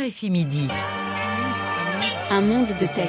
RFI Midi. Un monde de tech.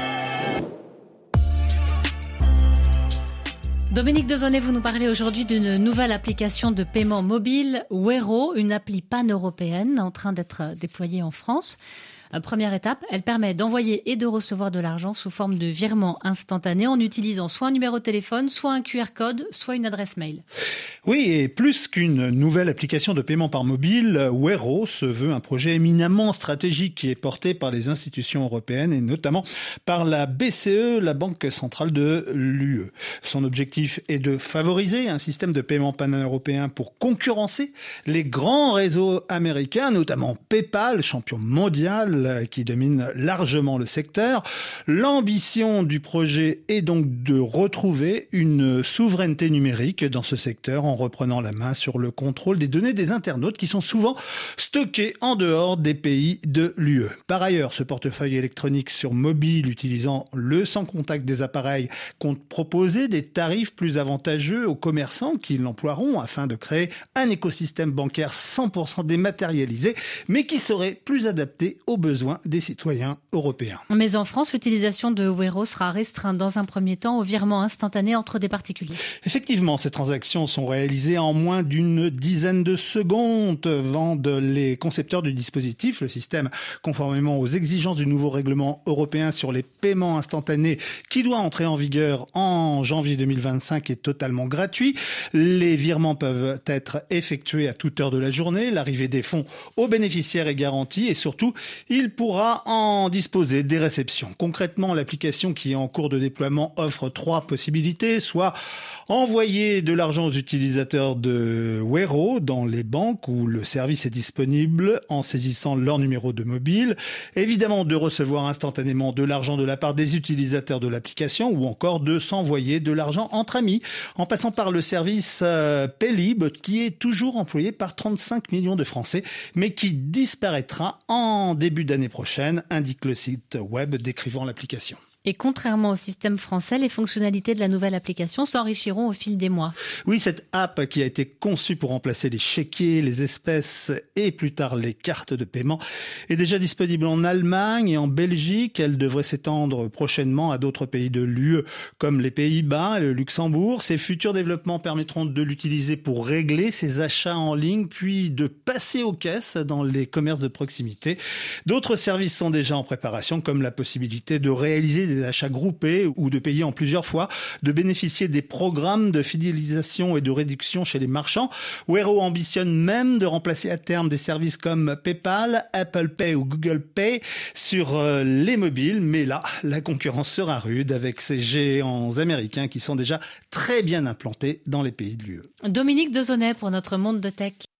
Dominique Dezonnet, vous nous parlez aujourd'hui d'une nouvelle application de paiement mobile, Wero, une appli pan-européenne en train d'être déployée en France. Première étape, elle permet d'envoyer et de recevoir de l'argent sous forme de virement instantané en utilisant soit un numéro de téléphone, soit un QR code, soit une adresse mail. Oui, et plus qu'une nouvelle application de paiement par mobile, Wero se veut un projet éminemment stratégique qui est porté par les institutions européennes et notamment par la BCE, la Banque centrale de l'UE. Son objectif est de favoriser un système de paiement pan-européen pour concurrencer les grands réseaux américains, notamment PayPal, champion mondial, qui domine largement le secteur. L'ambition du projet est donc de retrouver une souveraineté numérique dans ce secteur en reprenant la main sur le contrôle des données des internautes qui sont souvent stockées en dehors des pays de l'UE. Par ailleurs, ce portefeuille électronique sur mobile utilisant le sans contact des appareils compte proposer des tarifs plus avantageux aux commerçants qui l'emploieront afin de créer un écosystème bancaire 100% dématérialisé mais qui serait plus adapté aux besoins des citoyens européens. Mais en France, l'utilisation de Wero sera restreinte dans un premier temps au virement instantané entre des particuliers. Effectivement, ces transactions sont réalisées en moins d'une dizaine de secondes, vendent les concepteurs du dispositif. Le système, conformément aux exigences du nouveau règlement européen sur les paiements instantanés qui doit entrer en vigueur en janvier 2025, est totalement gratuit. Les virements peuvent être effectués à toute heure de la journée. L'arrivée des fonds aux bénéficiaires est garantie et surtout, il pourra en disposer des réceptions. Concrètement, l'application qui est en cours de déploiement offre 3 possibilités, soit envoyer de l'argent aux utilisateurs de Wero dans les banques où le service est disponible en saisissant leur numéro de mobile, évidemment de recevoir instantanément de l'argent de la part des utilisateurs de l'application ou encore de s'envoyer de l'argent entre amis en passant par le service Paylib qui est toujours employé par 35 millions de Français mais qui disparaîtra en début d'année prochaine, indique le site web décrivant l'application. Et contrairement au système français, les fonctionnalités de la nouvelle application s'enrichiront au fil des mois. Oui, cette app qui a été conçue pour remplacer les chéquiers, les espèces et plus tard les cartes de paiement est déjà disponible en Allemagne et en Belgique. Elle devrait s'étendre prochainement à d'autres pays de l'UE comme les Pays-Bas et le Luxembourg. Ces futurs développements permettront de l'utiliser pour régler ses achats en ligne puis de passer aux caisses dans les commerces de proximité. D'autres services sont déjà en préparation comme la possibilité de réaliser des achats groupés ou de payer en plusieurs fois, de bénéficier des programmes de fidélisation et de réduction chez les marchands. Wero ambitionne même de remplacer à terme des services comme PayPal, Apple Pay ou Google Pay sur les mobiles. Mais là, la concurrence sera rude avec ces géants américains qui sont déjà très bien implantés dans les pays de l'UE. Dominique Dezonnet pour notre monde de tech.